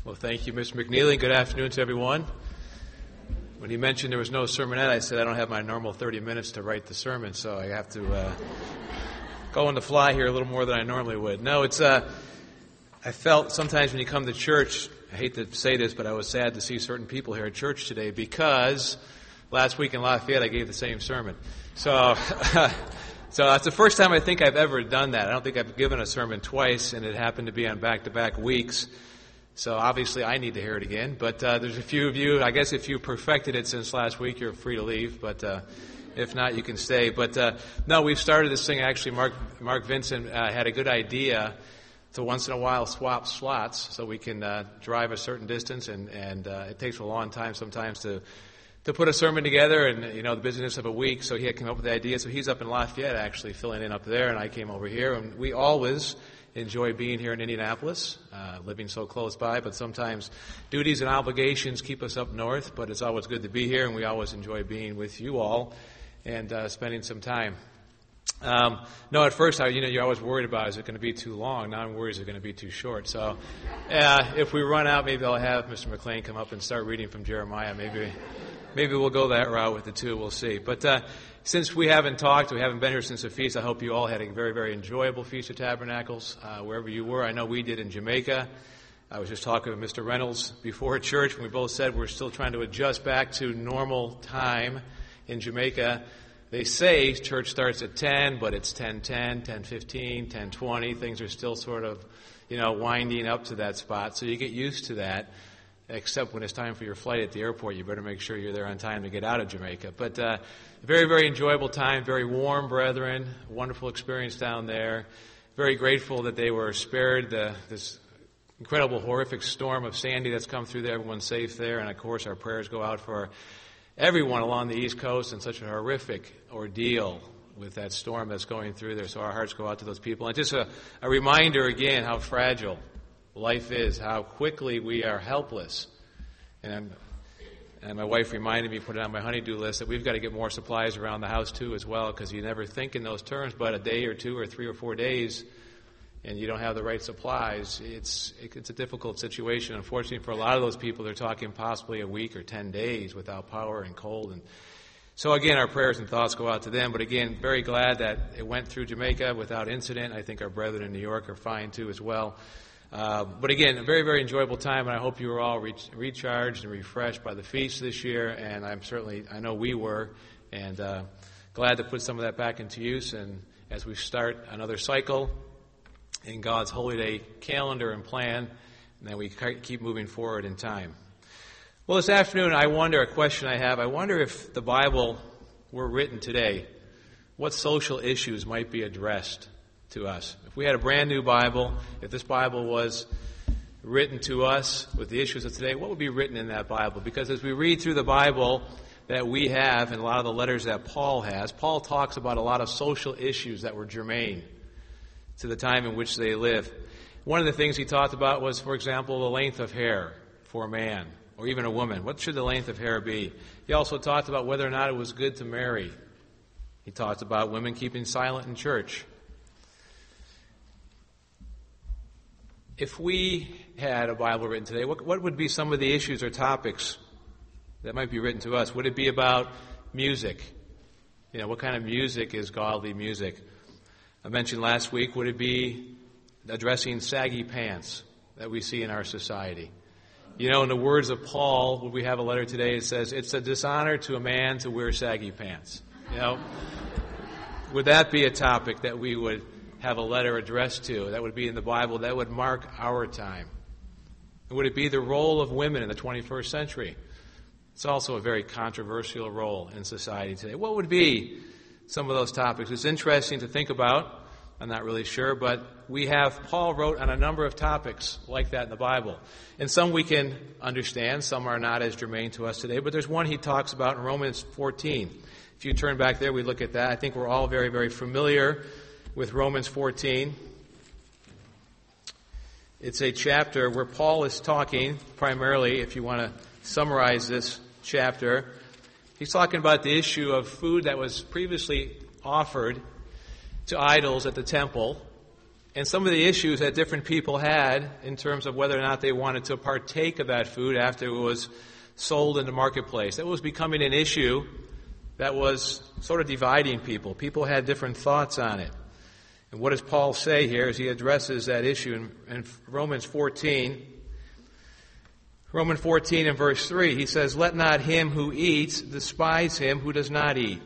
Well, thank you, Mr. McNeely. Good afternoon to everyone. When he mentioned there was no sermonette, I said I don't have my normal 30 minutes to write the sermon, so I have to go on the fly here a little more than I normally would. No, I felt sometimes when you come to church, I hate to say this, but I was sad to see certain people here at church today because last week in Lafayette I gave the same sermon. So that's the first time I think I've ever done that. I don't think I've given a sermon twice, and it happened to be on back-to-back weeks. So obviously I need to hear it again. But there's a few of you, I guess if you perfected it since last week, you're free to leave. But if not, you can stay. But no, we've started this thing. Actually, Mark Vincent had a good idea to once in a while swap slots so we can drive a certain distance. And it takes a long time sometimes to put a sermon together and, the busyness of a week. So he had come up with the idea. So he's up in Lafayette actually filling in up there, and I came over here. And we always enjoy being here in Indianapolis, living so close by, but sometimes duties and obligations keep us up north, but it's always good to be here, and we always enjoy being with you all and spending some time. No, at first, you're always worried about, is it going to be too long? Now I'm worried, is it going to be too short? So if we run out, maybe I'll have Mr. McLean come up and start reading from Jeremiah. Maybe we'll go that route with the two. We'll see. But since we haven't been here since the feast, I hope you all had a very, very enjoyable Feast of Tabernacles, wherever you were. I know we did in Jamaica. I was just talking with Mr. Reynolds before church, and we both said we're still trying to adjust back to normal time in Jamaica. They say church starts at 10, but it's 10:10, 10:15, 10:20. Things are still sort of, winding up to that spot. So you get used to that. Except when it's time for your flight at the airport, you better make sure you're there on time to get out of Jamaica. But very, very enjoyable time, very warm brethren, wonderful experience down there. Very grateful that they were spared this incredible, horrific storm of Sandy that's come through there. Everyone's safe there. And, of course, our prayers go out for everyone along the East Coast and such a horrific ordeal with that storm that's going through there. So our hearts go out to those people. And just a reminder, again, how fragile life is, how quickly we are helpless. And my wife reminded me, put it on my honey-do list, that we've got to get more supplies around the house too as well, because you never think in those terms, but a day or 2 or 3 or 4 days and you don't have the right supplies, it's a difficult situation. Unfortunately, for a lot of those people, they're talking possibly a week or 10 days without power and cold. And so again, our prayers and thoughts go out to them. But again, very glad that it went through Jamaica without incident. I think our brethren in New York are fine too as well. But again, a very, very enjoyable time, and I hope you were all recharged and refreshed by the feast this year, and I know we were, and glad to put some of that back into use, and as we start another cycle in God's holy day calendar and plan, and then we keep moving forward in time. Well, this afternoon, I wonder if the Bible were written today, what social issues might be addressed to us. If we had a brand new Bible, if this Bible was written to us with the issues of today, what would be written in that Bible? Because as we read through the Bible that we have and a lot of the letters that Paul has, Paul talks about a lot of social issues that were germane to the time in which they live. One of the things he talked about was, for example, the length of hair for a man or even a woman. What should the length of hair be? He also talked about whether or not it was good to marry. He talked about women keeping silent in church. If we had a Bible written today, what would be some of the issues or topics that might be written to us? Would it be about music? What kind of music is godly music? I mentioned last week, would it be addressing saggy pants that we see in our society? In the words of Paul, when we have a letter today, it says, it's a dishonor to a man to wear saggy pants. Would that be a topic that we would have a letter addressed to, that would be in the Bible, that would mark our time? And would it be the role of women in the 21st century? It's also a very controversial role in society today. What would be some of those topics? It's interesting to think about. I'm not really sure, but Paul wrote on a number of topics like that in the Bible. And some we can understand, some are not as germane to us today, but there's one he talks about in Romans 14. If you turn back there, we look at that. I think we're all very, very familiar with Romans 14. It's a chapter where Paul is talking primarily, if you want to summarize this chapter, he's talking about the issue of food that was previously offered to idols at the temple and some of the issues that different people had in terms of whether or not they wanted to partake of that food after it was sold in the marketplace. That was becoming an issue that was sort of dividing people. People had different thoughts on it. And what does Paul say here as he addresses that issue in Romans 14? Romans 14 and verse 3, he says, "Let not him who eats despise him who does not eat.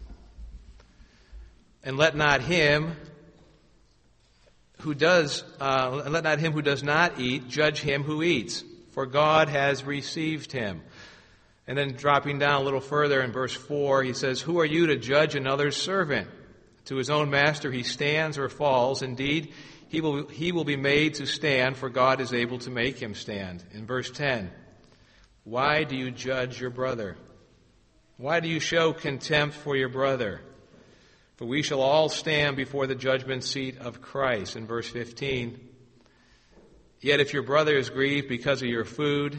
And let not him who does not eat judge him who eats, for God has received him." And then dropping down a little further in verse 4, he says, "Who are you to judge another's servant? To his own master he stands or falls. Indeed, he will be made to stand, for God is able to make him stand." In verse 10, "Why do you judge your brother? Why do you show contempt for your brother? For we shall all stand before the judgment seat of Christ." In verse 15, "Yet if your brother is grieved because of your food,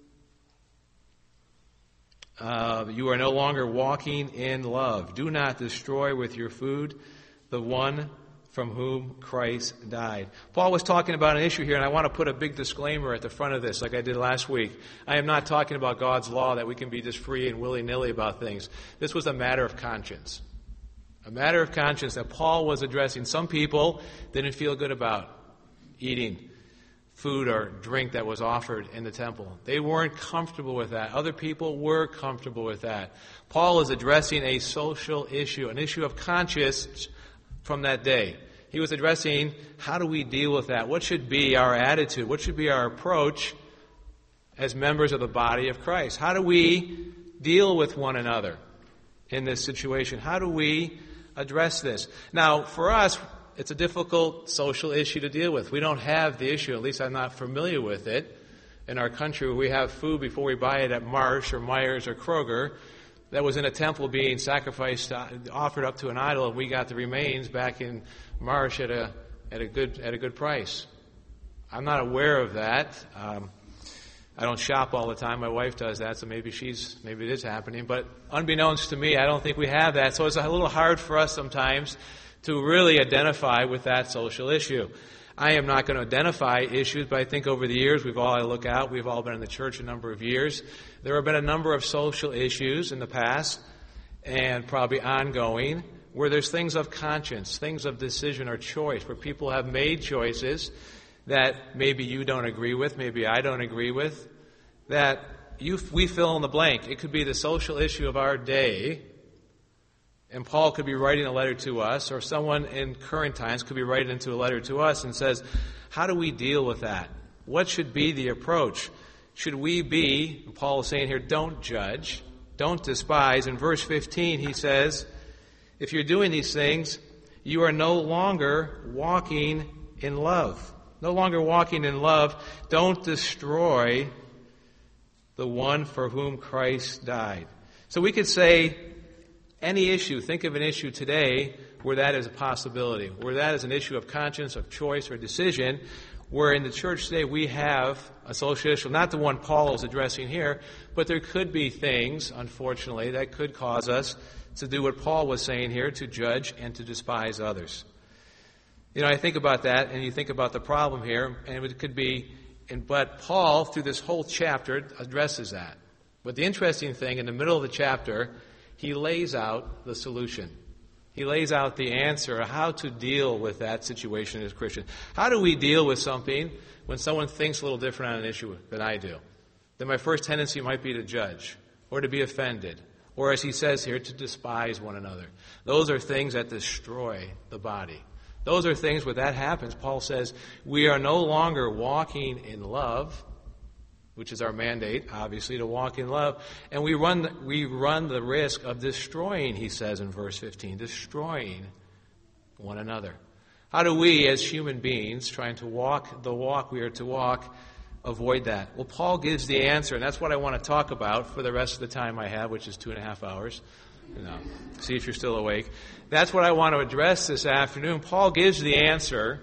you are no longer walking in love. Do not destroy with your food the one from whom Christ died." Paul was talking about an issue here, and I want to put a big disclaimer at the front of this, like I did last week. I am not talking about God's law that we can be just free and willy-nilly about things. This was a matter of conscience. A matter of conscience that Paul was addressing. Some people didn't feel good about eating food or drink that was offered in the temple. They weren't comfortable with that. Other people were comfortable with that. Paul is addressing a social issue, an issue of conscience from that day. He was addressing, how do we deal with that? What should be our attitude? What should be our approach as members of the body of Christ? How do we deal with one another in this situation? How do we address this? Now, for us, it's a difficult social issue to deal with. We don't have the issue, at least I'm not familiar with it, in our country where we have food before we buy it at Marsh or Myers or Kroger that was in a temple being sacrificed, offered up to an idol, and we got the remains back in Marsh at a good price. I'm not aware of that. I don't shop all the time. My wife does that, so maybe it is happening. But unbeknownst to me, I don't think we have that. So it's a little hard for us sometimes to really identify with that social issue. I am not going to identify issues, but I think over the years we've all been in the church a number of years. There have been a number of social issues in the past, and probably ongoing, where there's things of conscience, things of decision or choice, where people have made choices that maybe you don't agree with, maybe I don't agree with, that we fill in the blank. It could be the social issue of our day, and Paul could be writing a letter to us, or someone in current times could be writing into a letter to us and says, how do we deal with that? What should be the approach? Should we be, Paul is saying here, don't judge, don't despise. In verse 15 he says, if you're doing these things, you are no longer walking in love. No longer walking in love. Don't destroy the one for whom Christ died. So we could say any issue, think of an issue today where that is a possibility, where that is an issue of conscience, of choice, or decision, where in the church today we have a social issue, not the one Paul is addressing here, but there could be things, unfortunately, that could cause us to do what Paul was saying here, to judge and to despise others. You know, I think about that, and you think about the problem here, and it could be, but Paul, through this whole chapter, addresses that. But the interesting thing, in the middle of the chapter, he lays out the solution. He lays out the answer, how to deal with that situation as Christians. How do we deal with something when someone thinks a little different on an issue than I do? Then my first tendency might be to judge, or to be offended, or as he says here, to despise one another. Those are things that destroy the body. Those are things where that happens. Paul says, we are no longer walking in love, which is our mandate, obviously, to walk in love. And we run the risk of destroying, he says in verse 15, destroying one another. How do we, as human beings, trying to walk the walk we are to walk, avoid that? Well, Paul gives the answer, and that's what I want to talk about for the rest of the time I have, which is 2.5 hours. See if you're still awake. That's what I want to address this afternoon. Paul gives the answer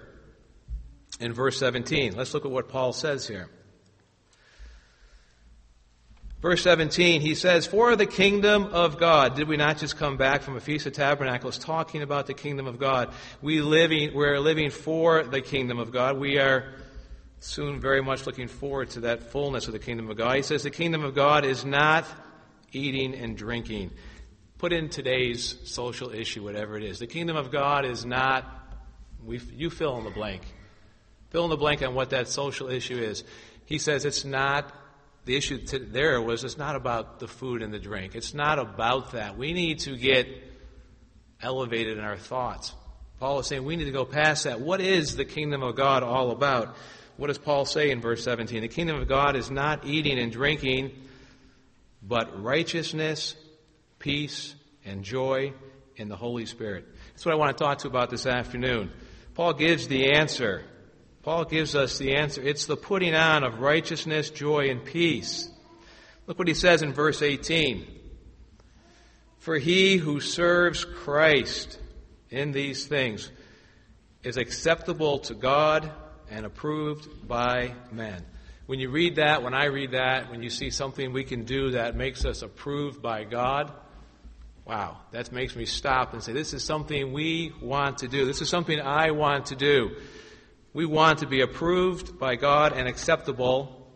in verse 17. Let's look at what Paul says here. Verse 17, he says, "For the kingdom of God." Did we not just come back from a Feast of Tabernacles talking about the kingdom of God? We're living for the kingdom of God. We are soon very much looking forward to that fullness of the kingdom of God. He says the kingdom of God is not eating and drinking. Put in today's social issue, whatever it is. The kingdom of God is not, you fill in the blank. Fill in the blank on what that social issue is. He says it's not, the issue there was it's not about the food and the drink. It's not about that. We need to get elevated in our thoughts. Paul is saying we need to go past that. What is the kingdom of God all about? What does Paul say in verse 17? The kingdom of God is not eating and drinking, but righteousness, peace, and joy in the Holy Spirit. That's what I want to talk to you about this afternoon. Paul gives the answer. Paul gives us the answer. It's the putting on of righteousness, joy, and peace. Look what he says in verse 18. "For he who serves Christ in these things is acceptable to God and approved by men." When you read that, when I read that, when you see something we can do that makes us approved by God, wow, that makes me stop and say, this is something we want to do. This is something I want to do. We want to be approved by God and acceptable,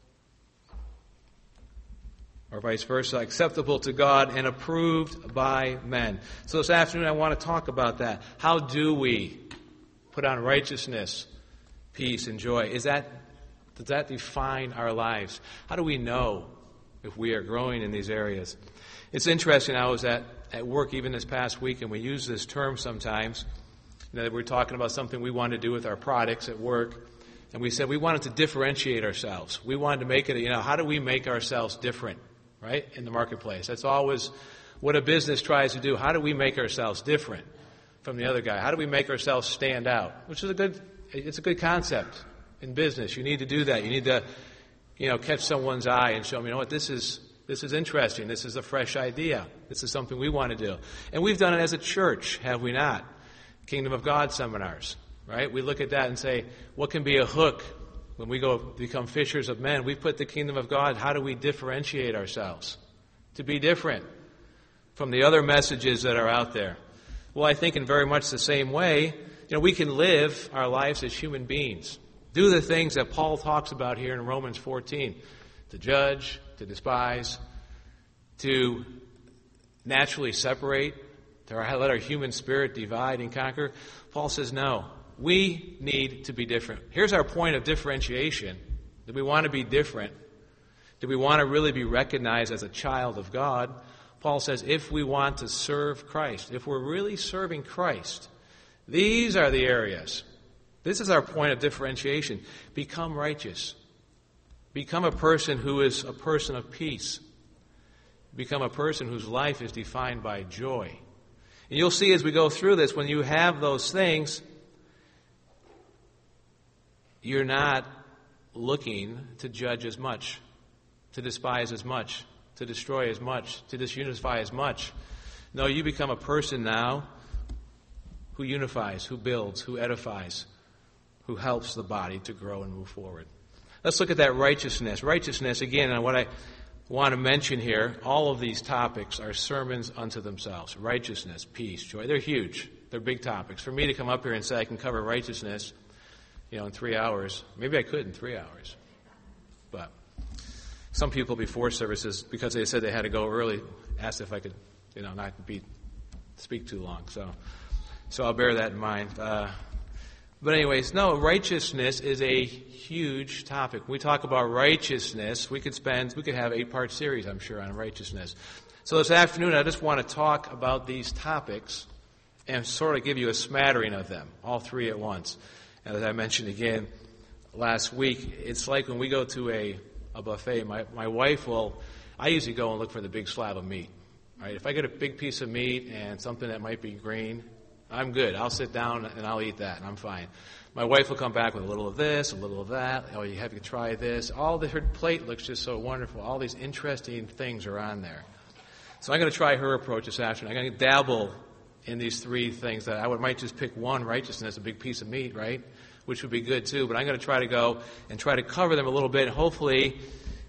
or vice versa, acceptable to God and approved by men. So this afternoon I want to talk about that. How do we put on righteousness, peace, and joy? Does that define our lives? How do we know if we are growing in these areas? It's interesting, I was at work even this past week, and we use this term sometimes. We're talking about something we want to do with our products at work, and we said we wanted to differentiate ourselves. We wanted to make it, how do we make ourselves different, right, in the marketplace? That's always what a business tries to do. How do we make ourselves different from the other guy? How do we make ourselves stand out? Which is it's a good concept in business. You need to do that. You need to, catch someone's eye and show them, this is interesting. This is a fresh idea. This is something we want to do. And we've done it as a church, have we not? Kingdom of God seminars, right? We look at that and say, what can be a hook when we go become fishers of men? We put the kingdom of God, how do we differentiate ourselves to be different from the other messages that are out there? Well, I think in very much the same way, we can live our lives as human beings. Do the things that Paul talks about here in Romans 14. To judge, to despise, to naturally separate, to let our human spirit divide and conquer. Paul says, no, we need to be different. Here's our point of differentiation. Do we want to be different? Do we want to really be recognized as a child of God? Paul says, if we want to serve Christ, if we're really serving Christ, these are the areas. This is our point of differentiation. Become righteous. Become a person who is a person of peace. Become a person whose life is defined by joy. And you'll see as we go through this, when you have those things, you're not looking to judge as much, to despise as much, to destroy as much, to disunify as much. No, you become a person now who unifies, who builds, who edifies, who helps the body to grow and move forward. Let's look at that righteousness. Righteousness, again, and what I want to mention here, all of these topics are sermons unto themselves. Righteousness, peace, joy. They're huge. They're big topics. For me to come up here and say I can cover righteousness, in 3 hours, maybe I could in 3 hours. But some people before services, because they said they had to go early, asked if I could, not speak too long. So I'll bear that in mind. But anyways, no, righteousness is a huge topic. When we talk about righteousness, we could have 8-part series, I'm sure, on righteousness. So this afternoon, I just want to talk about these topics and sort of give you a smattering of them, all three at once. And as I mentioned again last week, it's like when we go to a buffet, my wife I usually go and look for the big slab of meat. Right? If I get a big piece of meat and something that might be green, I'm good. I'll sit down and I'll eat that, and I'm fine. My wife will come back with a little of this, a little of that. Oh, you have to try this. Her plate looks just so wonderful. All these interesting things are on there. So I'm going to try her approach this afternoon. I'm going to dabble in these three things that I might just pick one, righteousness, a big piece of meat, right? Which would be good too. But I'm going to try to go and try to cover them a little bit. And hopefully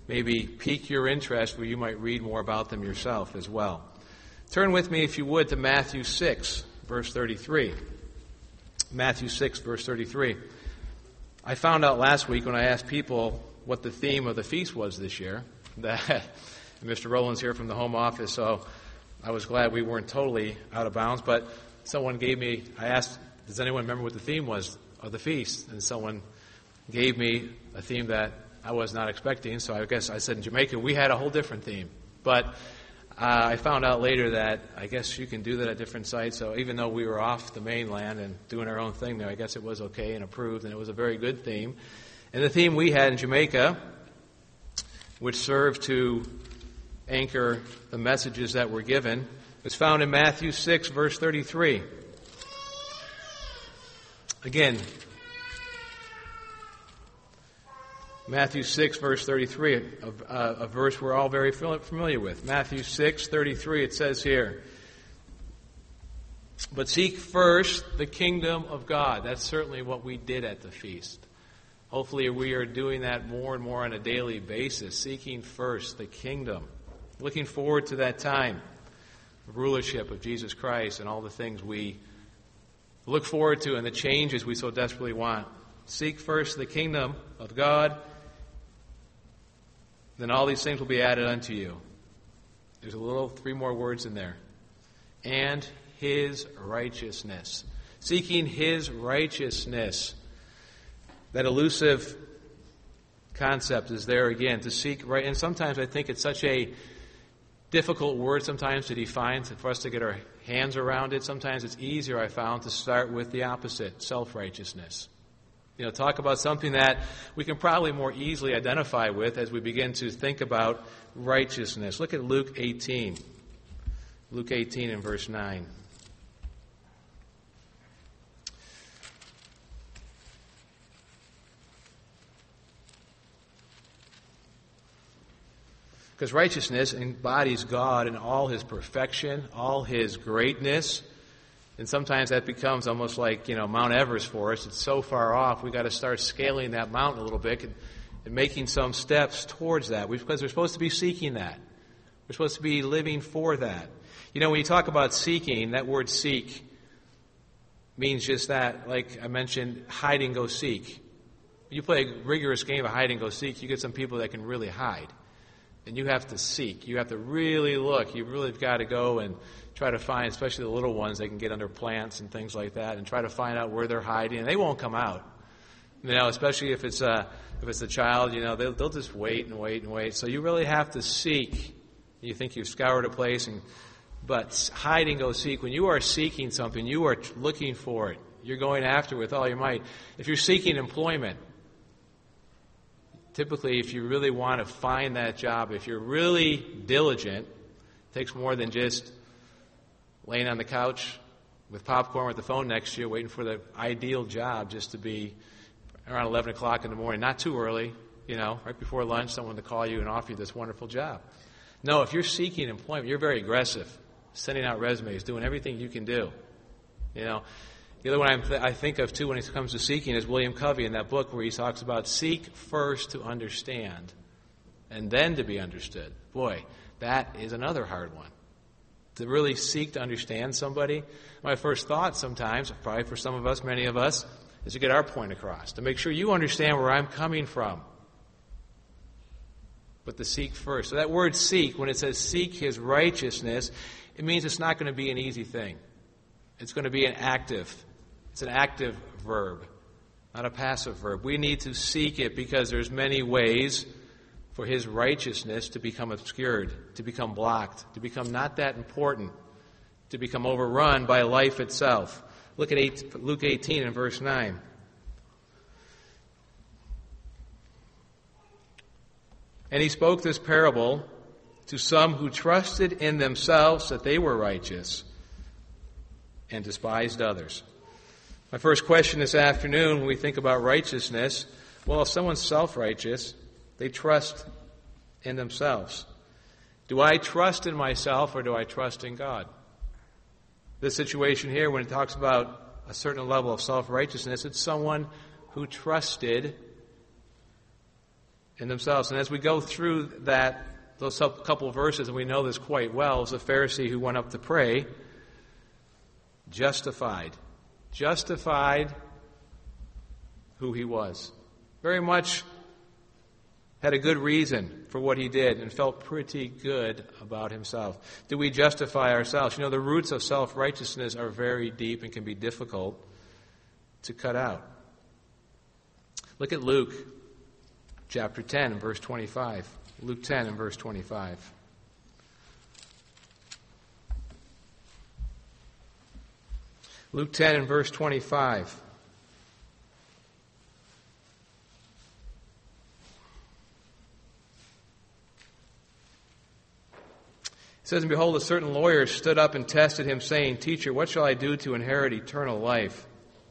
maybe pique your interest where you might read more about them yourself as well. Turn with me, if you would, to Matthew 6, verse 33. Matthew 6, verse 33. I found out last week when I asked people what the theme of the feast was this year, that Mr. Rowland's here from the home office, so I was glad we weren't totally out of bounds, but I asked, does anyone remember what the theme was of the feast? And someone gave me a theme that I was not expecting, so I guess I said in Jamaica we had a whole different theme. But I found out later that I guess you can do that at different sites, so even though we were off the mainland and doing our own thing there, I guess it was okay and approved, and it was a very good theme. And the theme we had in Jamaica, which served to anchor the messages that were given, is found in Matthew 6, verse 33. Again, Matthew 6, verse 33, a verse we're all very familiar with. Matthew 6, 33, it says here, "But seek first the kingdom of God." That's certainly what we did at the feast. Hopefully we are doing that more and more on a daily basis, seeking first the kingdom. Looking forward to that time of rulership of Jesus Christ and all the things we look forward to and the changes we so desperately want. Seek first the kingdom of God, then all these things will be added unto you. There's three more words in there. And His righteousness. Seeking His righteousness. That elusive concept is there again, to seek right. And sometimes I think it's such a difficult word sometimes to define, for us to get our hands around it. Sometimes it's easier, I found, to start with the opposite, self-righteousness. Talk about something that we can probably more easily identify with as we begin to think about righteousness. Look at Luke 18. Luke 18 and verse 9. Because righteousness embodies God in all His perfection, all His greatness. And sometimes that becomes almost like, Mount Everest for us. It's so far off, we've got to start scaling that mountain a little bit and making some steps towards that. Because we're supposed to be seeking that. We're supposed to be living for that. When you talk about seeking, that word seek means just that. Like I mentioned, hide and go seek. When you play a rigorous game of hide and go seek, you get some people that can really hide. And you have to seek. You have to really look. You've really got to go and try to find, especially the little ones, they can get under plants and things like that, and try to find out where they're hiding. And they won't come out. Especially if it's a child, they'll just wait and wait and wait. So you really have to seek. You think you've scoured a place, but hide and go seek. When you are seeking something, you are looking for it. You're going after it with all your might. If you're seeking employment, typically, if you really want to find that job, if you're really diligent, it takes more than just laying on the couch with popcorn with the phone next to you, waiting for the ideal job just to be around 11 o'clock in the morning. Not too early, right before lunch, someone to call you and offer you this wonderful job. No, if you're seeking employment, you're very aggressive, sending out resumes, doing everything you can do. The other one I think of, too, when it comes to seeking is William Covey in that book where he talks about seek first to understand and then to be understood. Boy, that is another hard one. To really seek to understand somebody, my first thought sometimes, probably for some of us, many of us, is to get our point across, to make sure you understand where I'm coming from. But to seek first. So that word seek, when it says seek His righteousness, it means it's not going to be an easy thing. It's going to be it's an active verb, not a passive verb. We need to seek it because there's many ways for His righteousness to become obscured, to become blocked, to become not that important, to become overrun by life itself. Look at Luke 18 and verse 9. "And He spoke this parable to some who trusted in themselves that they were righteous and despised others." My first question this afternoon when we think about righteousness, well, if someone's self-righteous, they trust in themselves. Do I trust in myself or do I trust in God? This situation here, when it talks about a certain level of self-righteousness, it's someone who trusted in themselves. And as we go through those couple of verses, and we know this quite well, is the Pharisee who went up to pray, justified who he was. Very much had a good reason for what he did and felt pretty good about himself. Do we justify ourselves? You know, the roots of self-righteousness are very deep and can be difficult to cut out. Look at Luke chapter 10 and verse 25. Luke 10 and verse 25. Luke 10 and verse 25. It says, "And behold, a certain lawyer stood up and tested him, saying, 'Teacher, what shall I do to inherit eternal life?'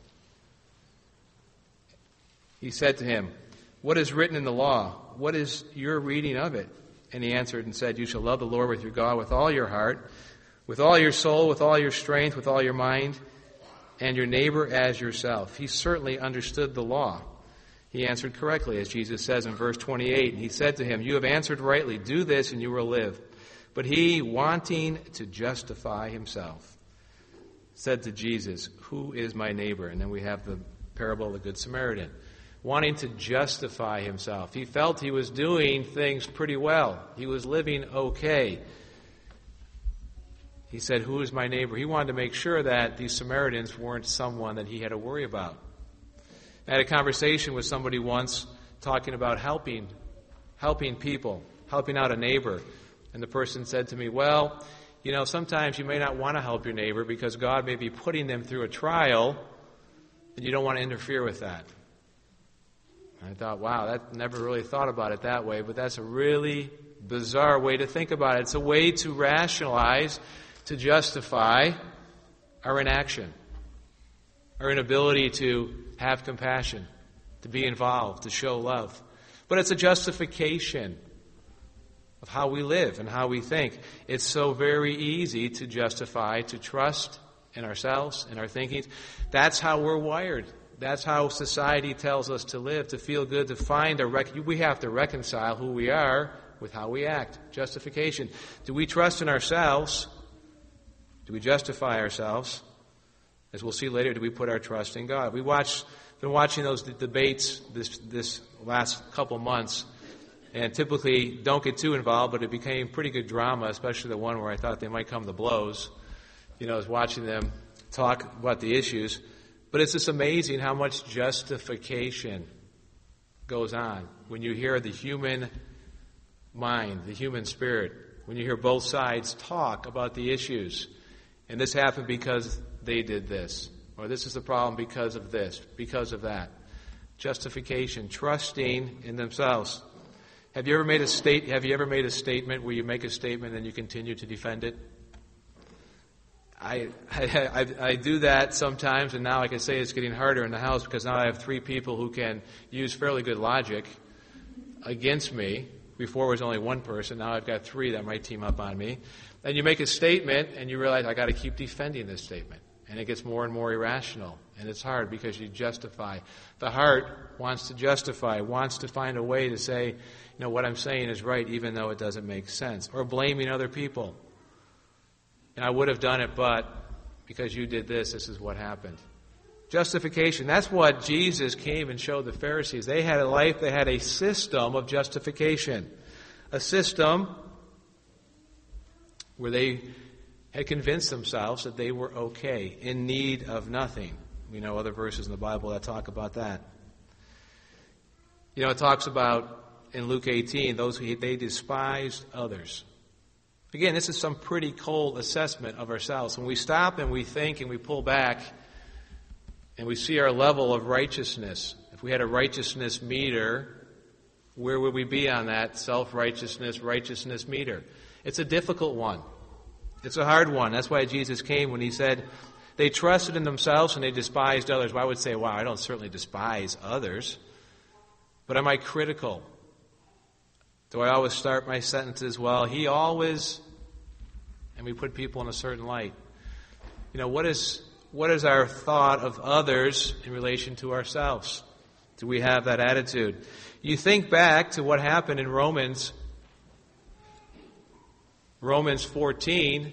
He said to him, 'What is written in the law? What is your reading of it?' And he answered and said, 'You shall love the Lord with your God with all your heart, with all your soul, with all your strength, with all your mind, and your neighbor as yourself.' He certainly understood the law. He answered correctly, as Jesus says in verse 28. And he said to him, 'You have answered rightly. Do this and you will live.' But he, wanting to justify himself, said to Jesus, 'Who is my neighbor?'" And then we have the parable of the Good Samaritan. Wanting to justify himself. He felt he was doing things pretty well. He was living okay. He said, "Who is my neighbor?" He wanted to make sure that these Samaritans weren't someone that he had to worry about. I had a conversation with somebody once talking about helping people, helping out a neighbor. And the person said to me, "Well, you know, sometimes you may not want to help your neighbor because God may be putting them through a trial, and you don't want to interfere with that." And I thought, wow, that never really thought about it that way, but that's a really bizarre way to think about it. It's a way to rationalize, to justify our inaction, our inability to have compassion, to be involved, to show love. But it's a justification of how we live and how we think. It's so very easy to justify, to trust in ourselves, in our thinking. That's how we're wired. That's how society tells us to live, to feel good, to find we have to reconcile who we are with how we act. Justification. Do we trust in ourselves? Do we justify ourselves? As we'll see later, do we put our trust in God? Been watching those debates this last couple months. And typically don't get too involved, but it became pretty good drama, especially the one where I thought they might come to blows. You know, I was watching them talk about the issues. But it's just amazing how much justification goes on when you hear the human mind, the human spirit, when you hear both sides talk about the issues. And this happened because they did this. Or this is the problem because of this, because of that. Justification, trusting in themselves. Have you ever made a statement where you make a statement and you continue to defend it? I do that sometimes, and now I can say it's getting harder in the house because now I have 3 people who can use fairly good logic against me. Before it was only 1 person. Now I've got 3 that might team up on me. And you make a statement, and you realize I got to keep defending this statement, and it gets more and more irrational, and it's hard because you justify. The heart wants to justify, wants to find a way to say, you know, what I'm saying is right, even though it doesn't make sense, or blaming other people. And I would have done it, but because you did this, this is what happened. Justification. That's what Jesus came and showed the Pharisees. They had a life, they had a system of justification. A system where they had convinced themselves that they were okay, in need of nothing. We know other verses in the Bible that talk about that. You know, it talks about, in Luke 18, they despised others. Again, this is some pretty cold assessment of ourselves. When we stop and we think and we pull back and we see our level of righteousness, if we had a righteousness meter, where would we be on that self-righteousness, righteousness meter? It's a difficult one. It's a hard one. That's why Jesus came when he said they trusted in themselves and they despised others. Well, I would say, wow, I don't certainly despise others. But am I critical? Do I always start my sentences, well, he always, and we put people in a certain light. You know, what is our thought of others in relation to ourselves? Do we have that attitude? You think back to what happened in Romans 14.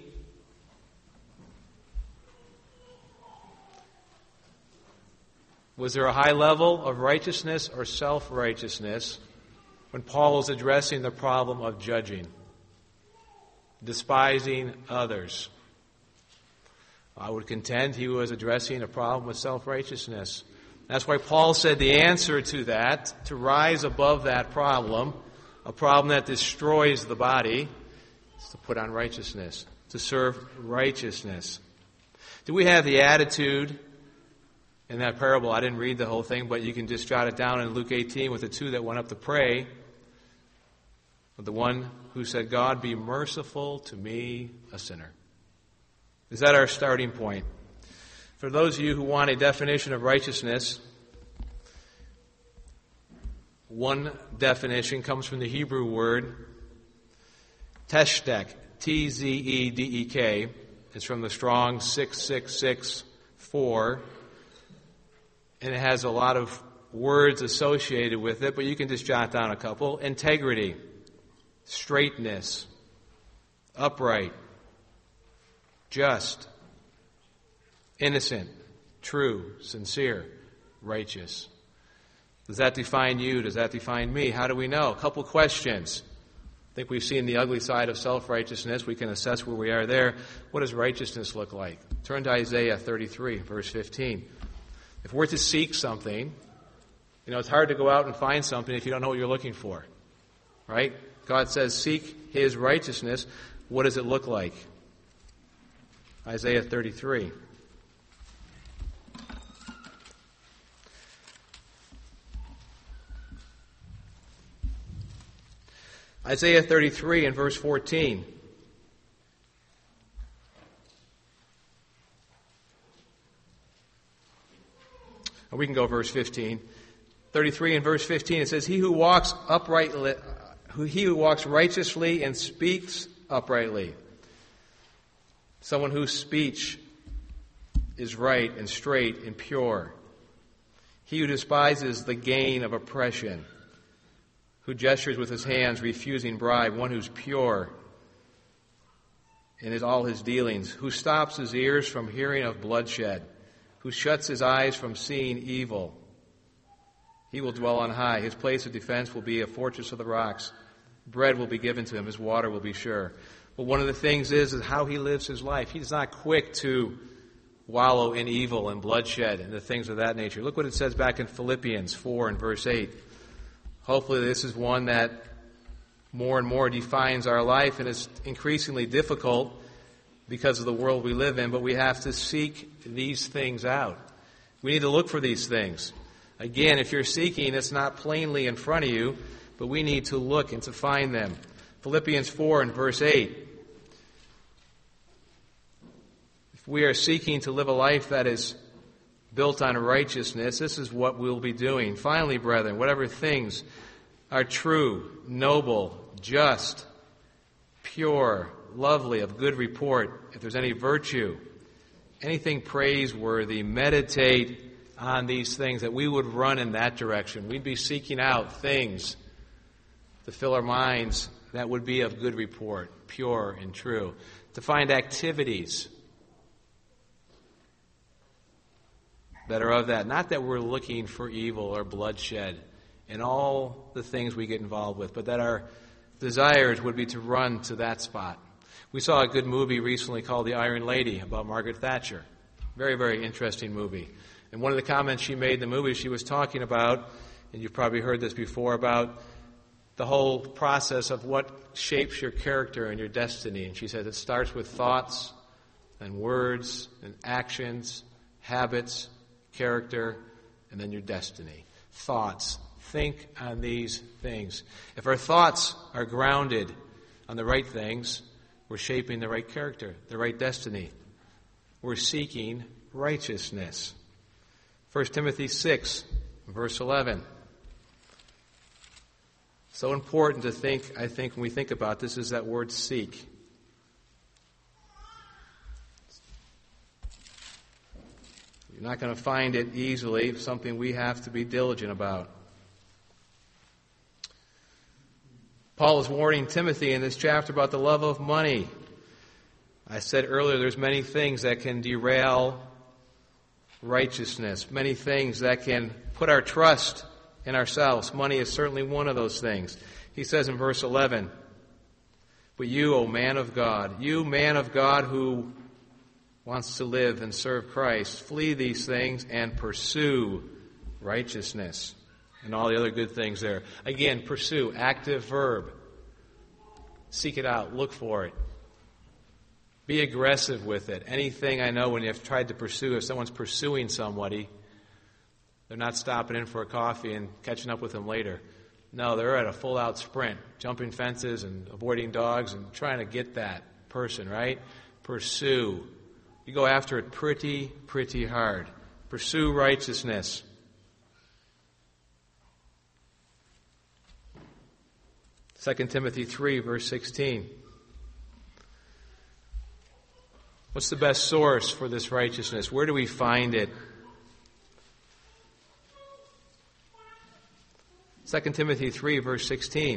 Was there a high level of righteousness or self-righteousness when Paul was addressing the problem of judging, despising others? I would contend he was addressing a problem with self-righteousness. That's why Paul said the answer to that, to rise above that problem, a problem that destroys the body, is to put on righteousness, to serve righteousness. Do we have the attitude in that parable? I didn't read the whole thing, but you can just jot it down in Luke 18 with the two that went up to pray. With the one who said, God, be merciful to me, a sinner. Is that our starting point? For those of you who want a definition of righteousness, one definition comes from the Hebrew word teshdek, T-Z-E-D-E-K. It's from the Strong 6664. And it has a lot of words associated with it, but you can just jot down a couple. Integrity, straightness, upright, just, innocent, true, sincere, righteous. Does that define you? Does that define me? How do we know? A couple questions. I think we've seen the ugly side of self-righteousness. We can assess where we are there. What does righteousness look like? Turn to Isaiah 33, verse 15. If we're to seek something, it's hard to go out and find something if you don't know what you're looking for. Right? God says, seek His righteousness. What does it look like? Isaiah 33. Isaiah 33 and verse 14. Or we can go verse 15. 33 and verse 15, it says, He who walks righteously and speaks uprightly. Someone whose speech is right and straight and pure. He who despises the gain of oppression, who gestures with his hands, refusing bribe, one who's pure in all his dealings, who stops his ears from hearing of bloodshed, who shuts his eyes from seeing evil. He will dwell on high. His place of defense will be a fortress of the rocks. Bread will be given to him. His water will be sure. But one of the things is how he lives his life. He's not quick to wallow in evil and bloodshed and the things of that nature. Look what it says back in Philippians 4 and verse 8. Hopefully this is one that more and more defines our life, and it's increasingly difficult because of the world we live in, but we have to seek these things out. We need to look for these things. Again, if you're seeking, it's not plainly in front of you, but we need to look and to find them. Philippians 4 and verse 8. If we are seeking to live a life that is built on righteousness, this is what we'll be doing. Finally, brethren, whatever things are true, noble, just, pure, lovely, of good report, if there's any virtue, anything praiseworthy, meditate on these things, that we would run in that direction. We'd be seeking out things to fill our minds that would be of good report, pure and true. To find activities that are of that. Not that we're looking for evil or bloodshed and all the things we get involved with, but that our desires would be to run to that spot. We saw a good movie recently called The Iron Lady about Margaret Thatcher. Very, very interesting movie. And one of the comments she made in the movie, she was talking about, and you've probably heard this before, about the whole process of what shapes your character and your destiny. And she said it starts with thoughts and words and actions, habits, character, and then your destiny. Thoughts. Think on these things. If our thoughts are grounded on the right things, we're shaping the right character, the right destiny. We're seeking righteousness. 1 Timothy 6, verse 11. So important to think, I think, when we think about this, is that word seek. You're not going to find it easily. It's something we have to be diligent about. Paul is warning Timothy in this chapter about the love of money. I said earlier there's many things that can derail righteousness, many things that can put our trust in ourselves. Money is certainly one of those things. He says in verse 11, "But you, O man of God, you man of God who wants to live and serve Christ, flee these things and pursue righteousness." And all the other good things there. Again, pursue, active verb. Seek it out, look for it. Be aggressive with it. Anything I know when you've tried to pursue, if someone's pursuing somebody, they're not stopping in for a coffee and catching up with them later. No, they're at a full-out sprint, jumping fences and avoiding dogs and trying to get that person, right? Pursue. You go after it pretty hard. Pursue righteousness. 2 Timothy 3, verse 16. What's the best source for this righteousness? Where do we find it? 2 Timothy 3, verse 16.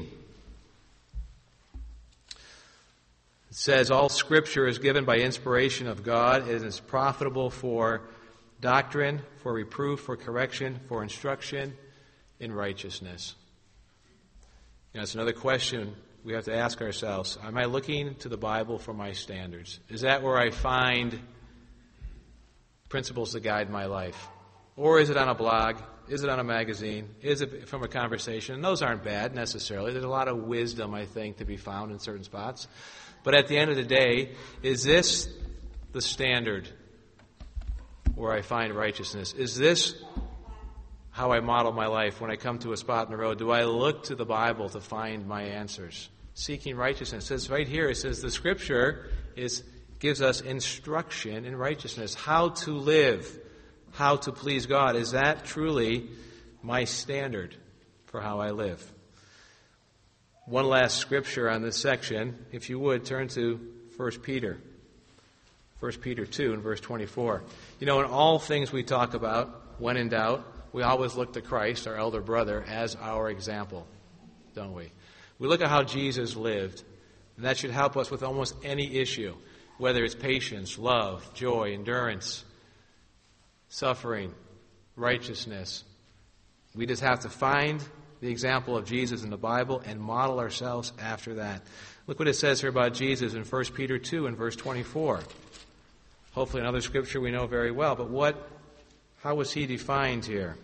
It says, "All Scripture is given by inspiration of God. It is profitable for doctrine, for reproof, for correction, for instruction in righteousness." That's another question we have to ask ourselves. Am I looking to the Bible for my standards? Is that where I find principles to guide my life? Or is it on a blog? Is it on a magazine? Is it from a conversation? And those aren't bad necessarily. There's a lot of wisdom, I think, to be found in certain spots. But at the end of the day, is this the standard where I find righteousness? Is this how I model my life when I come to a spot in the road? Do I look to the Bible to find my answers? Seeking righteousness. It says right here, it says the Scripture gives us instruction in righteousness. How to live, how to please God. Is that truly my standard for how I live? One last scripture on this section. If you would, turn to 1 Peter. 1 Peter 2 and verse 24. In all things we talk about, when in doubt, we always look to Christ, our elder brother, as our example, don't we? We look at how Jesus lived, and that should help us with almost any issue, whether it's patience, love, joy, endurance, suffering, righteousness. We just have to find the example of Jesus in the Bible and model ourselves after that. Look what it says here about Jesus in 1 Peter 2 and verse 24. Hopefully another scripture we know very well, but how was he defined here?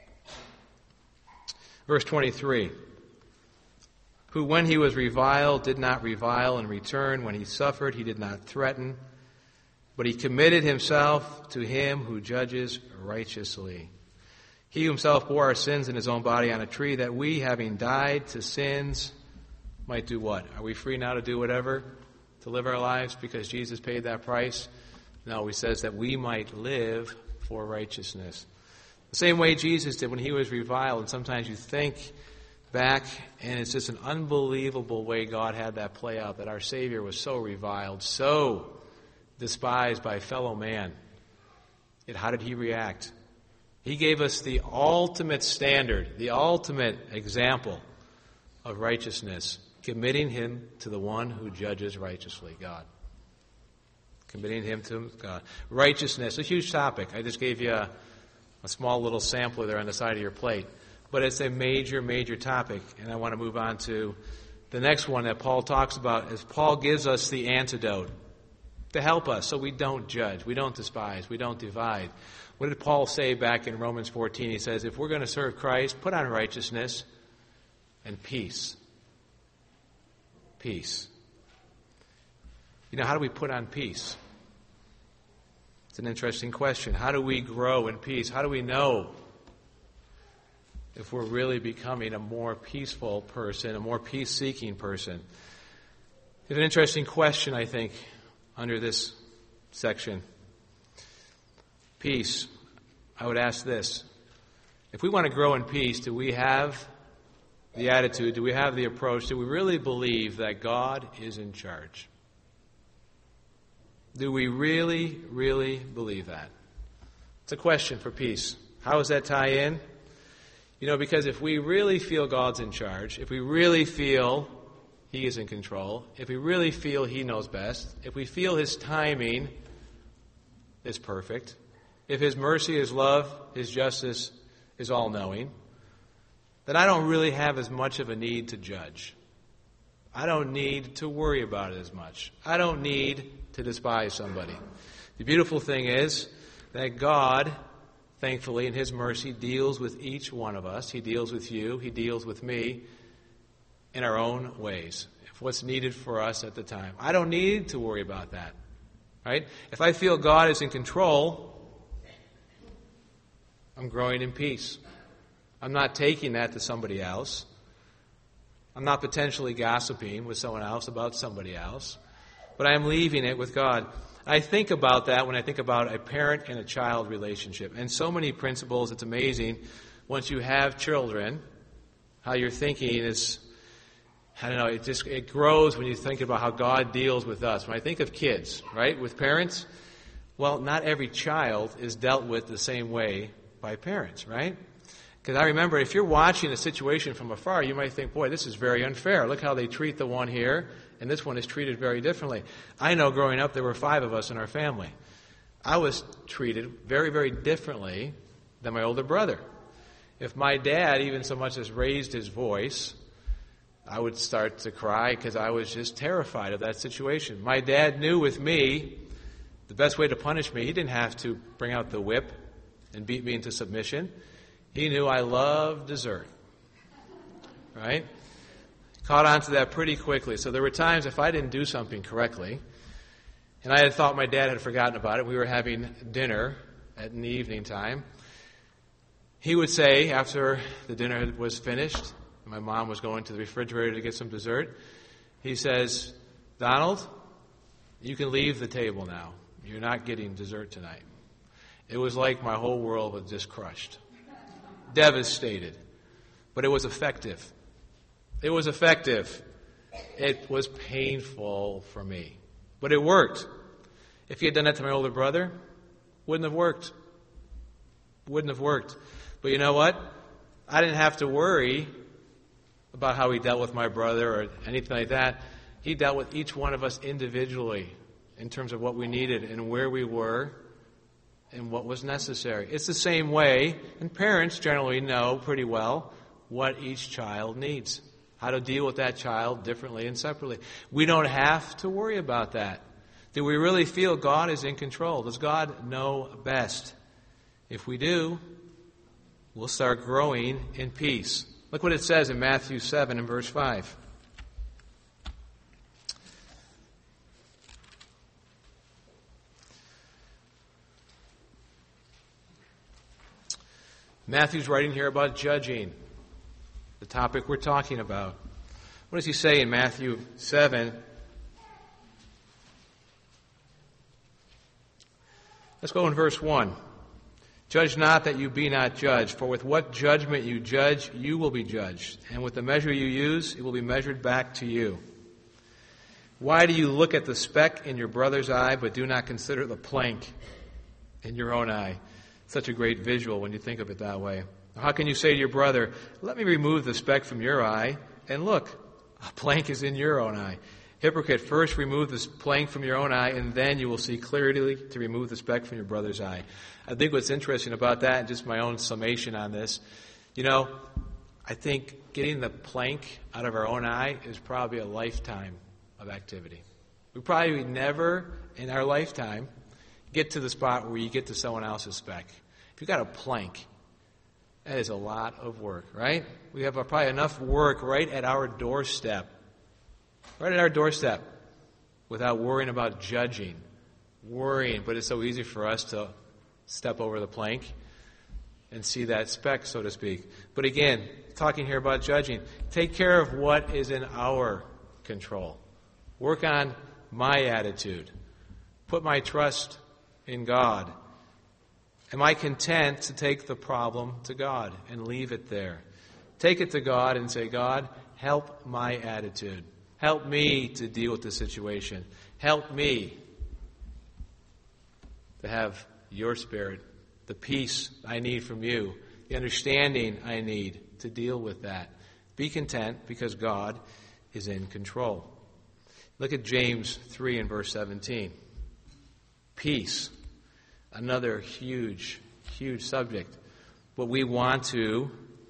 Verse 23. "Who when he was reviled did not revile in return. When he suffered he did not threaten. But he committed himself to him who judges righteously. He himself bore our sins in his own body on a tree, that we, having died to sins, might do what? Are we free now to do whatever? To live our lives because Jesus paid that price? No, he says that we might live for righteousness. The same way Jesus did when he was reviled. And sometimes you think back, and it's just an unbelievable way God had that play out, that our Savior was so reviled, so despised by fellow man. Yet how did he react? He gave us the ultimate standard, the ultimate example of righteousness, committing him to the one who judges righteously, God. Committing him to God. Righteousness, a huge topic. I just gave you a small little sampler there on the side of your plate. But it's a major, major topic. And I want to move on to the next one that Paul talks about, as Paul gives us the antidote to help us so we don't judge, we don't despise, we don't divide. What did Paul say back in Romans 14? He says, if we're going to serve Christ, put on righteousness and peace. Peace. How do we put on peace? It's an interesting question. How do we grow in peace? How do we know if we're really becoming a more peaceful person, a more peace-seeking person? It's an interesting question, I think, under this section. Peace. I would ask this. If we want to grow in peace, do we have the attitude, do we have the approach, do we really believe that God is in charge? Do we really, really believe that? It's a question for peace. How does that tie in? Because if we really feel God's in charge, if we really feel He is in control, if we really feel He knows best, if we feel His timing is perfect, if His mercy, His love, His justice is all-knowing, then I don't really have as much of a need to judge. I don't need to worry about it as much. I don't need to despise somebody. The beautiful thing is that God, thankfully, in His mercy, deals with each one of us. He deals with you. He deals with me in our own ways, if what's needed for us at the time. I don't need to worry about that. Right? If I feel God is in control, I'm growing in peace. I'm not taking that to somebody else. I'm not potentially gossiping with someone else about somebody else. But I'm leaving it with God. I think about that when I think about a parent and a child relationship. And so many principles, it's amazing. Once you have children, how your thinking is, it grows when you think about how God deals with us. When I think of kids, right, with parents, well, not every child is dealt with the same way by parents, right? Because I remember if you're watching a situation from afar, you might think, boy, this is very unfair. Look how they treat the one here, and this one is treated very differently. I know growing up there were 5 of us in our family. I was treated very, very differently than my older brother. If my dad even so much as raised his voice, I would start to cry because I was just terrified of that situation. My dad knew with me the best way to punish me. He didn't have to bring out the whip and beat me into submission. He knew I loved dessert, right? Caught on to that pretty quickly. So there were times if I didn't do something correctly, and I had thought my dad had forgotten about it, we were having dinner in the evening time, he would say, after the dinner was finished, my mom was going to the refrigerator to get some dessert, he says, Donald, you can leave the table now. You're not getting dessert tonight. It was like my whole world was just crushed. Devastated. But it was effective. It was effective. It was painful for me. But it worked. If he had done that to my older brother, wouldn't have worked. Wouldn't have worked. But you know what? I didn't have to worry about how he dealt with my brother or anything like that. He dealt with each one of us individually in terms of what we needed and where we were and what was necessary. It's the same way, and parents generally know pretty well what each child needs, how to deal with that child differently and separately. We don't have to worry about that. Do we really feel God is in control? Does God know best? If we do, we'll start growing in peace. Look what it says in Matthew 7 and verse 5. Matthew's writing here about judging, the topic we're talking about. What does he say in Matthew 7? Let's go in verse 1. Judge not that you be not judged, for with what judgment you judge, you will be judged. And with the measure you use, it will be measured back to you. Why do you look at the speck in your brother's eye, but do not consider the plank in your own eye? Such a great visual when you think of it that way. How can you say to your brother, let me remove the speck from your eye, and look, a plank is in your own eye? Hypocrite, first remove this plank from your own eye, and then you will see clearly to remove the speck from your brother's eye. I think what's interesting about that, and just my own summation on this, I think getting the plank out of our own eye is probably a lifetime of activity. We probably never in our lifetime get to the spot where you get to someone else's speck. If you've got a plank, that is a lot of work, right? We have probably enough work right at our doorstep. Right at our doorstep without worrying about judging. Worrying, but it's so easy for us to step over the plank and see that speck, so to speak. But again, talking here about judging, take care of what is in our control. Work on my attitude. Put my trust in God. Am I content to take the problem to God and leave it there? Take it to God and say, God, help my attitude. Help me to deal with the situation. Help me to have your Spirit the peace I need from you, the understanding I need to deal with that. Be content because God is in control. Look at James 3 and verse 17. Peace, another huge, huge subject. But we want to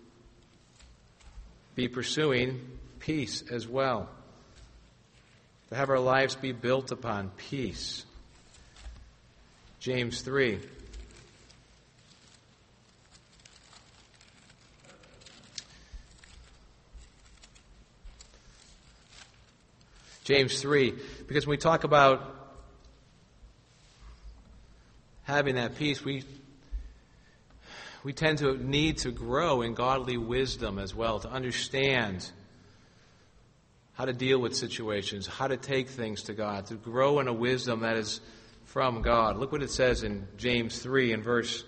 be pursuing peace as well. To have our lives be built upon peace. James 3. James 3, because when we talk about having that peace, we tend to need to grow in godly wisdom as well, to understand how to deal with situations, how to take things to God, to grow in a wisdom that is from God. Look what it says in James 3 and verse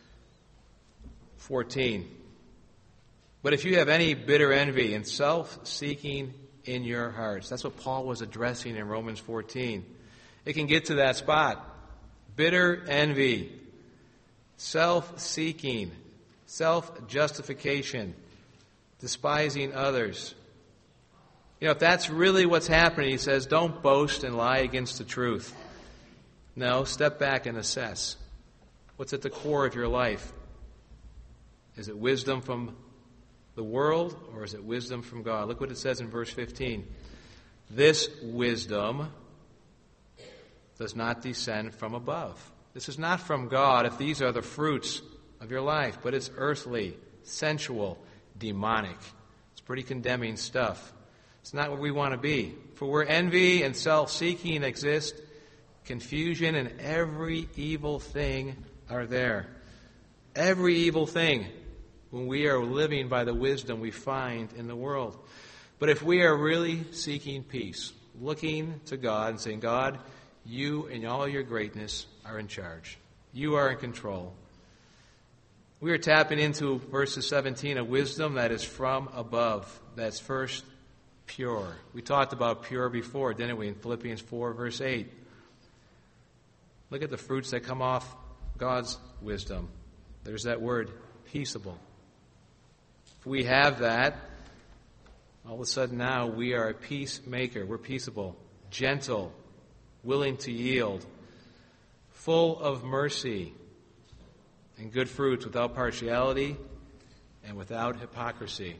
14. But if you have any bitter envy and self-seeking in your hearts. That's what Paul was addressing in Romans 14. It can get to that spot. Bitter envy, self-seeking, self-justification, despising others. You know, if that's really what's happening, he says, don't boast and lie against the truth. No, step back and assess. What's at the core of your life? Is it wisdom from the world, or is it wisdom from God? Look what it says in verse 15. This wisdom does not descend from above. This is not from God if these are the fruits of your life, but it's earthly, sensual, demonic. It's pretty condemning stuff. It's not what we want to be. For where envy and self-seeking exist, confusion and every evil thing are there. Every evil thing. When we are living by the wisdom we find in the world. But if we are really seeking peace, looking to God and saying, God, you in all your greatness are in charge. You are in control. We are tapping into verses 17, a wisdom that is from above, that's first pure. We talked about pure before, didn't we, in Philippians 4, verse 8. Look at the fruits that come off God's wisdom. There's that word, peaceable. If we have that, all of a sudden now we are a peacemaker. We're peaceable, gentle, willing to yield, full of mercy and good fruits, without partiality and without hypocrisy.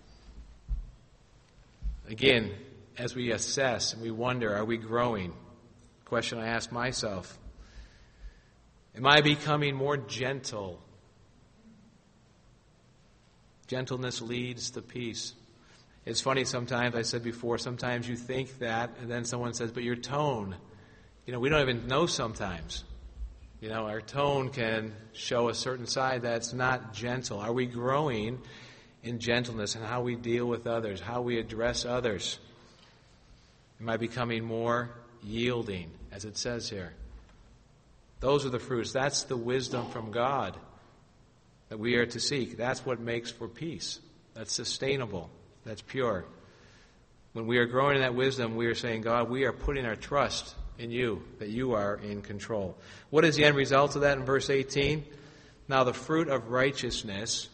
Again, as we assess and we wonder, are we growing? Question I ask myself. Am I becoming more gentle? Gentleness leads to peace. It's funny sometimes, I said before, sometimes you think that, and then someone says, but your tone, we don't even know sometimes. Our tone can show a certain side that's not gentle. Are we growing in gentleness in how we deal with others, how we address others? Am I becoming more yielding, as it says here? Those are the fruits. That's the wisdom from God that we are to seek. That's what makes for peace. That's sustainable. That's pure. When we are growing in that wisdom, we are saying, God, we are putting our trust in you, that you are in control. What is the end result of that in verse 18? Now the fruit of righteousness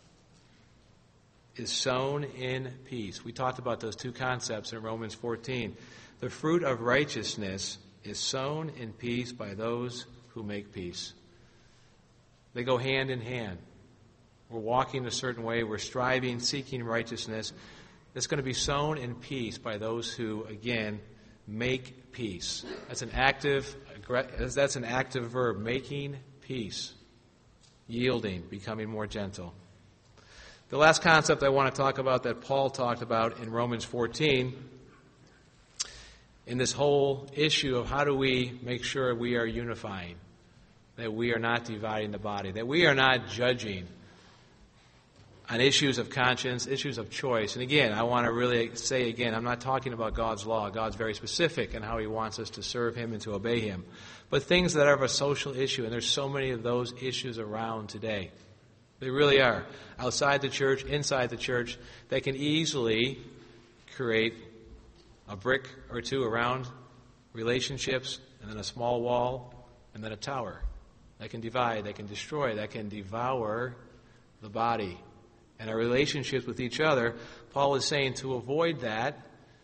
is sown in peace. We talked about those two concepts in Romans 14. The fruit of righteousness is sown in peace by those who make peace. They go hand in hand. We're walking a certain way. We're striving, seeking righteousness. It's going to be sown in peace by those who, again, make peace. That's an active verb, making peace, yielding, becoming more gentle. The last concept I want to talk about that Paul talked about in Romans 14, in this whole issue of how do we make sure we are unifying, that we are not dividing the body, that we are not judging on issues of conscience, issues of choice. And again, I want to really say again, I'm not talking about God's law. God's very specific in how he wants us to serve him and to obey him. But things that are of a social issue, and there's so many of those issues around today. They really are. Outside the church, inside the church, they can easily create a brick or two around relationships, and then a small wall, and then a tower. that can divide, that can destroy, that can devour the body. And our relationships with each other, Paul is saying to avoid that,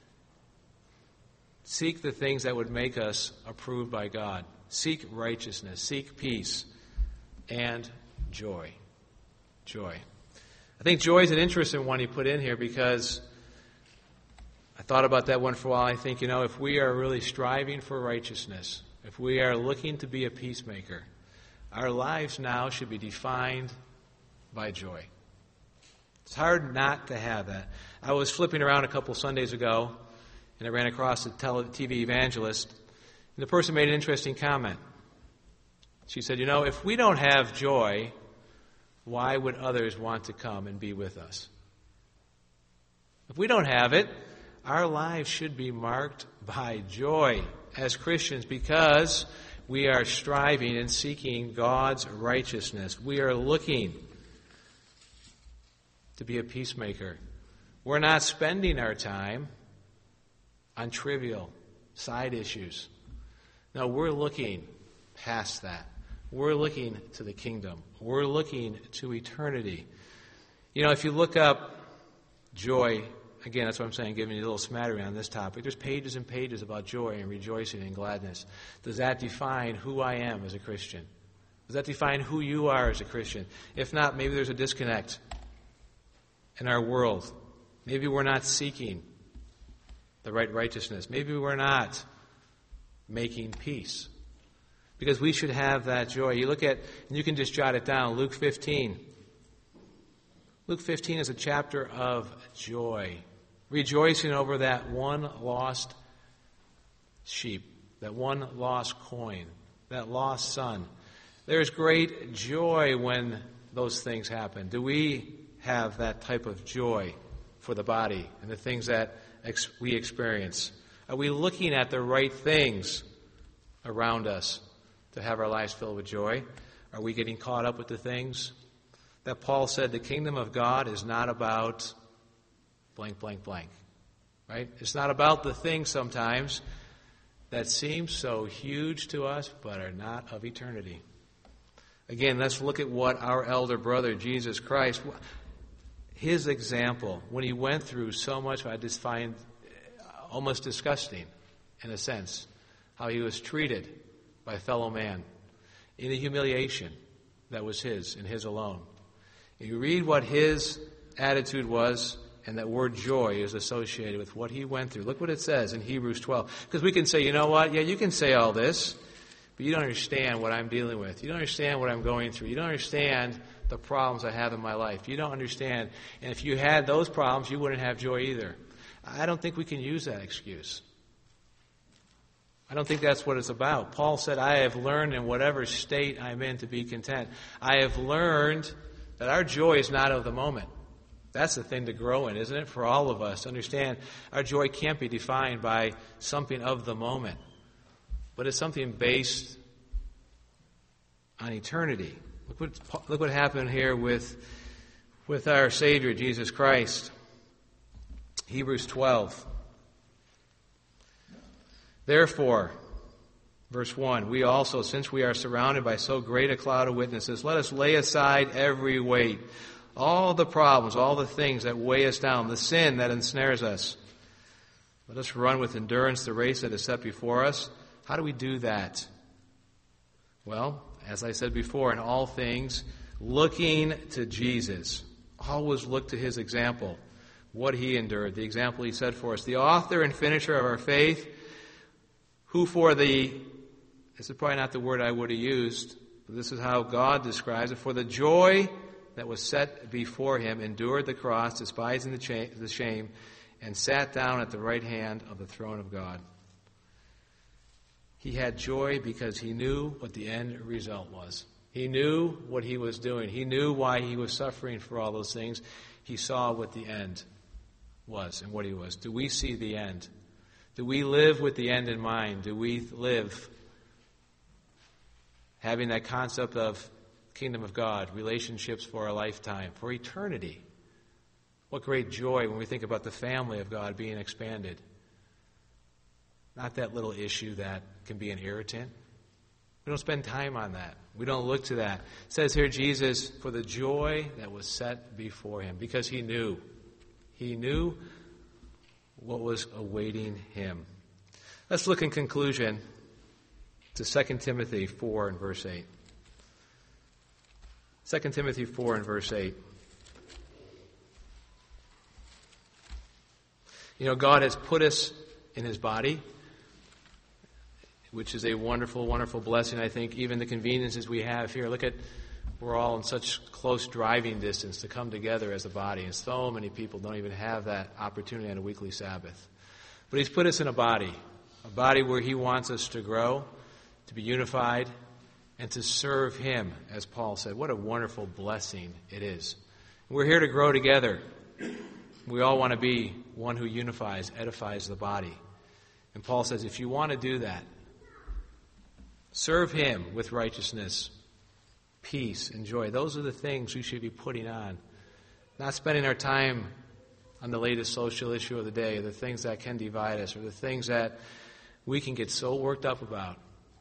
seek the things that would make us approved by God. Seek righteousness, seek peace, and joy. Joy. I think joy is an interesting one he put in here because I thought about that one for a while. I think, if we are really striving for righteousness, if we are looking to be a peacemaker, our lives now should be defined by joy. It's hard not to have that. I was flipping around a couple Sundays ago, and I ran across a TV evangelist, and the person made an interesting comment. She said, if we don't have joy, why would others want to come and be with us? If we don't have it, our lives should be marked by joy as Christians because we are striving and seeking God's righteousness. We are looking to be a peacemaker. We're not spending our time on trivial side issues. No, we're looking past that. We're looking to the kingdom. We're looking to eternity. If you look up joy, again, that's what I'm saying, giving you a little smattering on this topic. There's pages and pages about joy and rejoicing and gladness. Does that define who I am as a Christian? Does that define who you are as a Christian? If not, maybe there's a disconnect in our world. Maybe we're not seeking the right righteousness. Maybe we're not making peace. Because we should have that joy. You look at, and you can just jot it down, Luke 15. Luke 15 is a chapter of joy. Rejoicing over that one lost sheep, that one lost coin, that lost son. There's great joy when those things happen. Do we have that type of joy for the body and the things that we experience? Are we looking at the right things around us to have our lives filled with joy? Are we getting caught up with the things that Paul said the kingdom of God is not about blank, blank, blank, right? It's not about the things sometimes that seem so huge to us but are not of eternity. Again, let's look at what our elder brother, Jesus Christ, his example, when he went through so much, I just find almost disgusting in a sense, how he was treated by fellow man in the humiliation that was his and his alone. You read what his attitude was, and that word joy is associated with what he went through. Look what it says in Hebrews 12. Because we can say, you know what? Yeah, you can say all this, but you don't understand what I'm dealing with. You don't understand what I'm going through. You don't understand the problems I have in my life. You don't understand. And if you had those problems, you wouldn't have joy either. I don't think we can use that excuse. I don't think that's what it's about. Paul said, I have learned in whatever state I'm in to be content. I have learned that our joy is not of the moment. That's the thing to grow in, isn't it? For all of us. Understand, our joy can't be defined by something of the moment, but it's something based on eternity. Look what happened here with our Savior, Jesus Christ. Hebrews 12. Therefore, verse 1, we also, since we are surrounded by so great a cloud of witnesses, let us lay aside every weight, all the problems, all the things that weigh us down, the sin that ensnares us. Let us run with endurance the race that is set before us. How do we do that? Well, as I said before, in all things, looking to Jesus. Always look to his example, what he endured, the example he set for us. The author and finisher of our faith, who this is probably not the word I would have used, but this is how God describes it, for the joy that was set before him endured the cross, despising the shame, and sat down at the right hand of the throne of God. He had joy because he knew what the end result was. He knew what he was doing. He knew why he was suffering for all those things. He saw what the end was and what he was. Do we see the end? Do we live with the end in mind? Do we live having that concept of kingdom of God, relationships for a lifetime, for eternity? What great joy when we think about the family of God being expanded. Not that little issue that can be an irritant. We don't spend time on that. We don't look to that. It says here, Jesus, for the joy that was set before him, because he knew. He knew what was awaiting him. Let's look in conclusion to 2 Timothy 4 and verse 8. 2 Timothy 4 and verse 8. God has put us in his body, which is a wonderful, wonderful blessing, I think. Even the conveniences we have here. Look at, we're all in such close driving distance to come together as a body. And so many people don't even have that opportunity on a weekly Sabbath. But he's put us in a body where he wants us to grow, to be unified, and to serve him, as Paul said. What a wonderful blessing it is. We're here to grow together. We all want to be one who unifies, edifies the body. And Paul says, if you want to do that, serve him with righteousness, peace, and joy. Those are the things we should be putting on. Not spending our time on the latest social issue of the day, or the things that can divide us, or the things that we can get so worked up about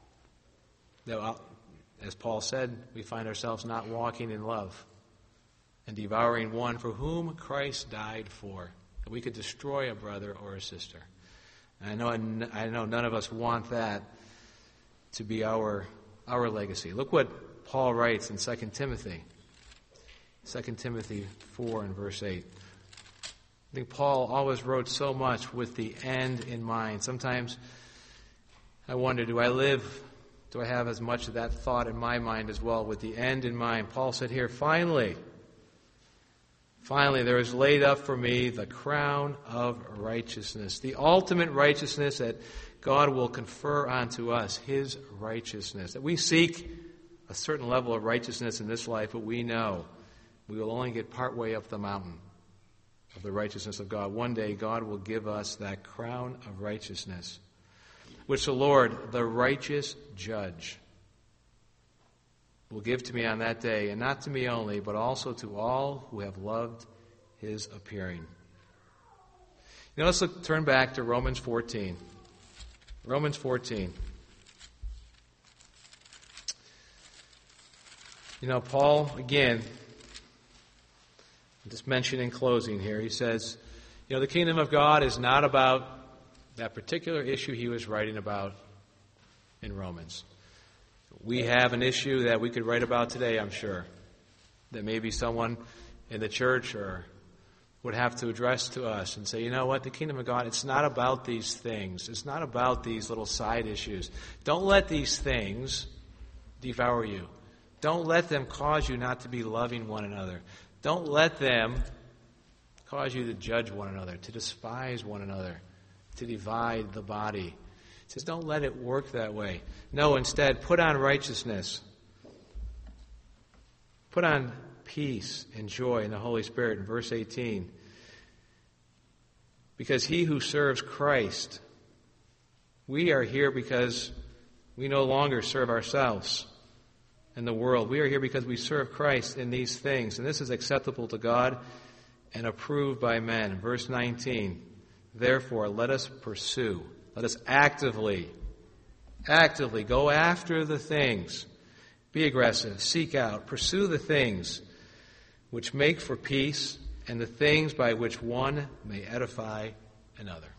that, as Paul said, we find ourselves not walking in love and devouring one for whom Christ died for, that we could destroy a brother or a sister. And I know none of us want that to be our legacy. Look what Paul writes in 2 Timothy. 2 Timothy 4 and verse 8. I think Paul always wrote so much with the end in mind. Sometimes I wonder, do I have as much of that thought in my mind as well, with the end in mind? Paul said here, finally, there is laid up for me the crown of righteousness, the ultimate righteousness that God will confer onto us, his righteousness. That we seek a certain level of righteousness in this life, but we know we will only get partway up the mountain of the righteousness of God. One day God will give us that crown of righteousness, which the Lord, the righteous judge, will give to me on that day, and not to me only, but also to all who have loved his appearing. Let's turn back to Romans 14. Romans 14. Paul, again, just mentioned in closing here, he says, the kingdom of God is not about that particular issue he was writing about in Romans. We have an issue that we could write about today, I'm sure, that maybe someone in the church or would have to address to us and say, you know what, the kingdom of God, it's not about these things. It's not about these little side issues. Don't let these things devour you. Don't let them cause you not to be loving one another. Don't let them cause you to judge one another, to despise one another, to divide the body. It says, don't let it work that way. No, instead, put on righteousness. Put on peace and joy in the Holy Spirit in verse 18. Because he who serves Christ, we are here because we no longer serve ourselves and the world. We are here because we serve Christ in these things. And this is acceptable to God and approved by men. Verse 19. Therefore, let us pursue. Let us actively go after the things. Be aggressive. Seek out. Pursue the things which make for peace and the things by which one may edify another.